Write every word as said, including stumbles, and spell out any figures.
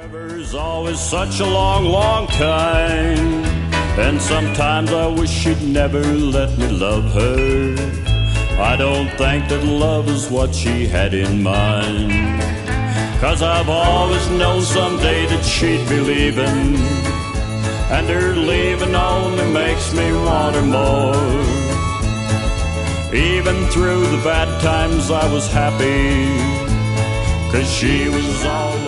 Forever's always such a long, long time, and sometimes I wish she'd never let me love her. I don't think that love is what she had in mind, 'cause I've always known someday that she'd be leaving, and her leaving only makes me want her more. Even through the bad times I was happy, 'cause she was always